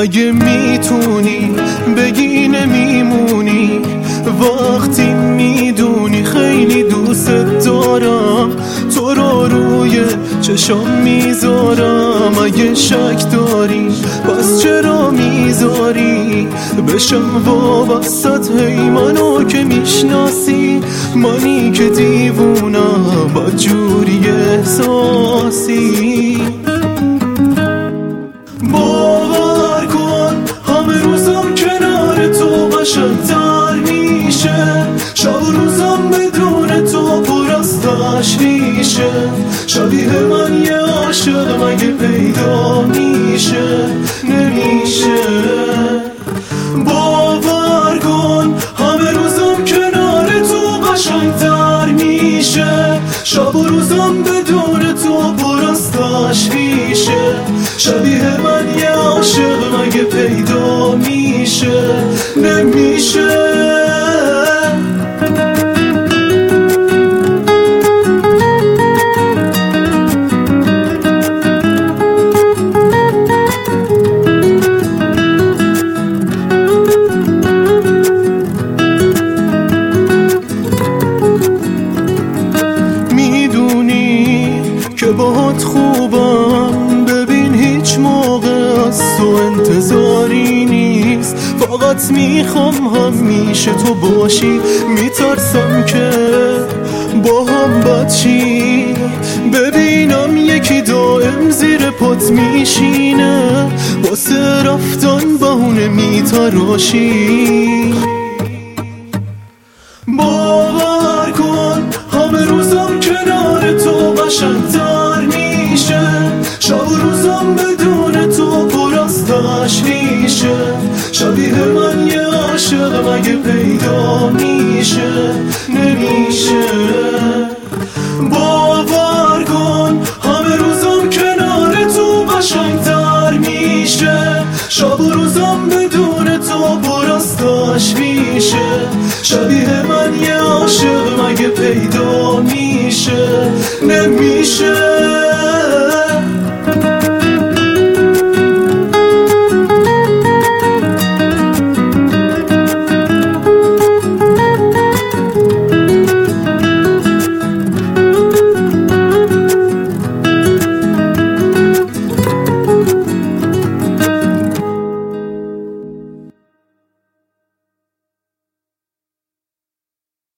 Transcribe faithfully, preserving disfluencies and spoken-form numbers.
اگه میتونی بگی نمیمونی، وقتی میدونی خیلی دوست دارم، تو رو روی چشام میذارم. اگه شک داری پس چرا میذاری بشم وابستت؟ هی منو که میشناسی، منی که دیوونم بدجوری احساسی. باور کن همه روزم کنار تو قشنگ‌تر میشه، شب و روزم بدون تو پر از تشویشه. شبیه من یه عاشق مگه پیدا میشه؟ نمیشه. باور کن همه روزم کنار تو قشنگ‌تر میشه، شب و روزم بدون تو پر از تشویشه. شبیه من یه عاشق مگه پیدا میشه؟ نمیشه. که باهات خوبم، ببین هیچ موقع از تو انتظاری نیست. فقط میخوام همیشه تو باشی، میترسم که با هم بد چی. ببینم یکی دائم زیر پات میشینه، واسه رفتن بهونه میتراشی. باور کن همه روزم کنار تو قشنگ‌تر میشه، شب و روزم بدون تو پر از تشویشه. شبیه من یه عاشق مگه پیدا میشه؟ نمیشه. باور کن همه روزم کنار تو قشنگ‌تر میشه، شب و روزم بدون تو پر از تشویشه. شبیه من یه عاشق مگه پیدا میشه؟ نمیشه.